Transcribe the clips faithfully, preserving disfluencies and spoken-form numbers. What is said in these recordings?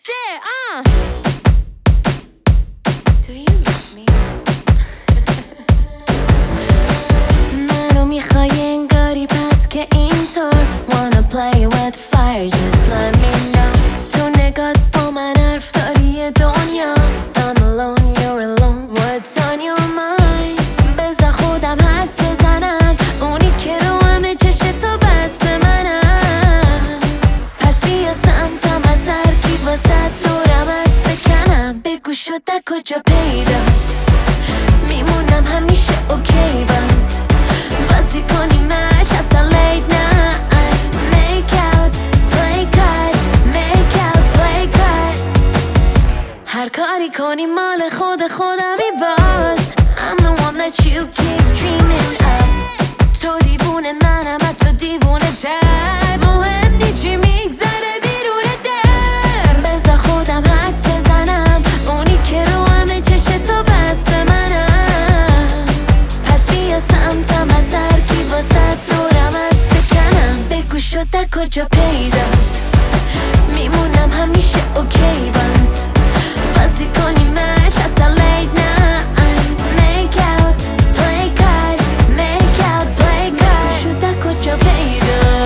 سه آه Do you love me? منو میخوای انگاری پس که اینطور Wanna play with fire just let me know تو نگات با من حرف داری دنیا I'm alone you're alone what's on your mind بذار خودم حدس بزنم اونی که رو همه چشتو بسته منم پس بیا سمتم از هر کی واسه دورم از بکنم بگو شده کجا پیدات میمونم همیشه اوکی بات بازی کنیمش حتی late night Make out, play cut Make out, play cut هر کاری کنی مال خود خودمی باز I'm the one that you keep dreaming of تو دیوونه منم تو دیوونه تر مهم نی چی میگذره بیرون در بذار خودم حدس بزنم اونی که رو همه چشتو بسته منم پس بیا سمتم از هر کی واسه دورم از بکنم بگو شده کجا پیدات میمونم همیشه اوکی بات بازی کنیمش حتی late night Make out, play cut Make out, play cut شده کجا پیدات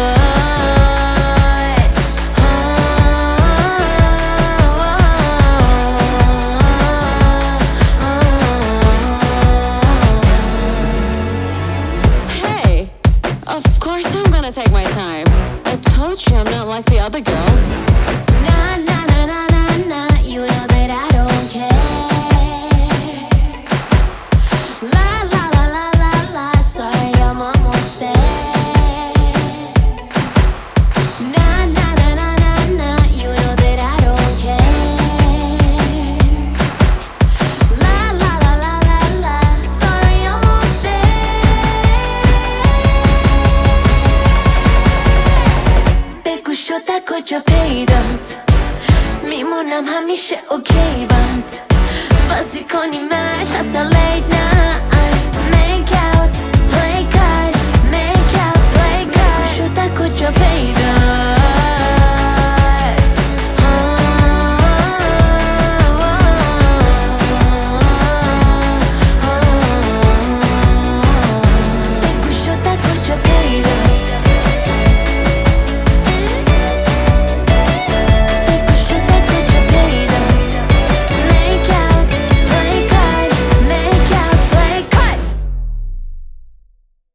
Hey, of course I'm gonna take my time I told you I'm not like the other girls Nah, nah, nah, nah, nah, nah You know that I don't care La, la, la, la, la, la Sorry, I'm almost there Nah, nah, nah, nah, nah, nah You know that I don't care La, la, la, la, la, la Sorry, I'm almost there بگو شده کجا پیدات میمونم همیشه اوکی بات بازی کنیمش حتی late night Make out